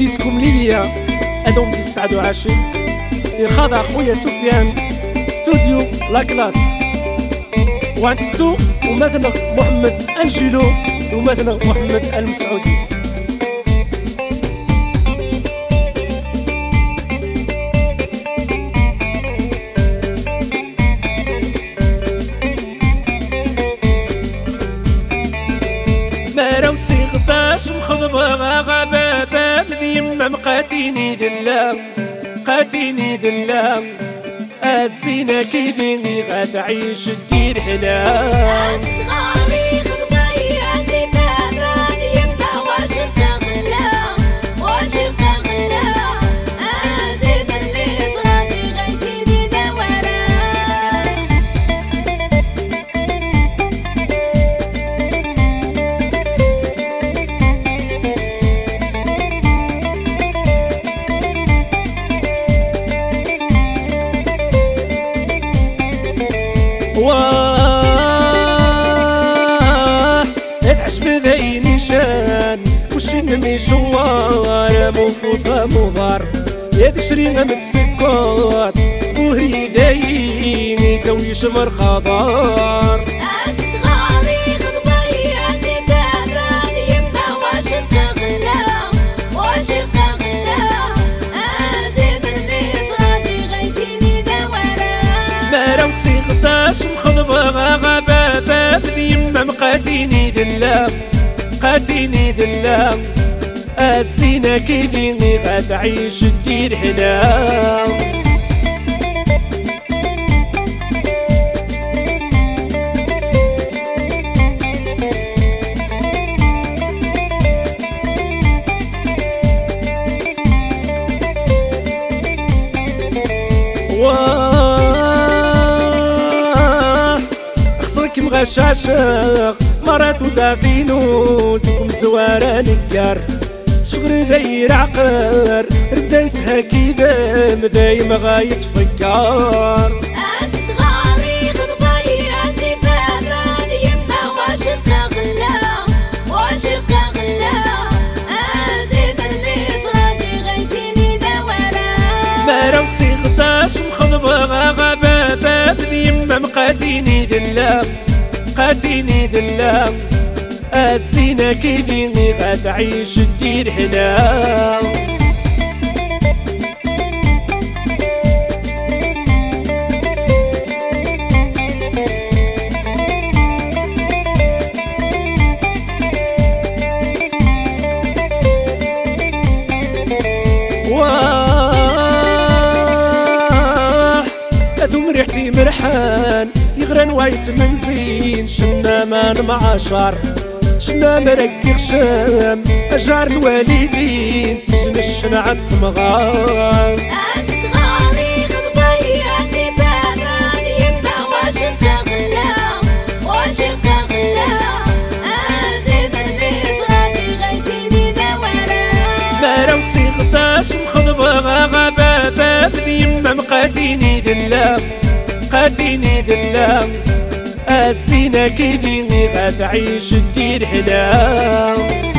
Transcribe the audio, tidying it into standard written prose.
ديسكم ليليا ادوم دي السعد وعاشر يرخاض اخويا سفيان ستوديو لا كلاس وانت تو ومثلا محمد انجلو ومثلا محمد المسعودي. ما روسي غباش مخضبة غابة يما مقاتيني ذلا قاتيني ذلا الزينة كيديني غتعيش دير هلا اتعش بذي نيشان وشنمي شوار مفوصة مضار يد شريمة متسكوت سبوه يديني توي شمر خضار غداش مخضبة غابة يما مقاتيني ذلا قاتيني ذلا الزينة كيديني غتعيش دير هلا غشاشق مرات ودافينوس ومزوارة نكار تشغل ذي عقر ردايسها كيدا مداي ما غايتفكر أستغالي خطبي زبابان يما واشق غلا واشق غلا أزيب المطراجي غيتيني دوارا ما روسي غداش مخضبة غابة يما مقاتيني ذلا قاتيني ذلا الزينة كيديني غتعيش دير هلا ثم ريحتي مرحان يغرن وايت منزين شنا مان معشر شنا مرقق شام أجار الوالدين سجن الشنعة تمغار أستغالي خطبي زبابان يما واشق غلا واشق غلا أزيب المطراجي غيتيني دوارا ما روسي غداش مخضبة غابة يما مقاتيني ذلا قاتيني ذلا الزينة كيديني غتعيش دير هلا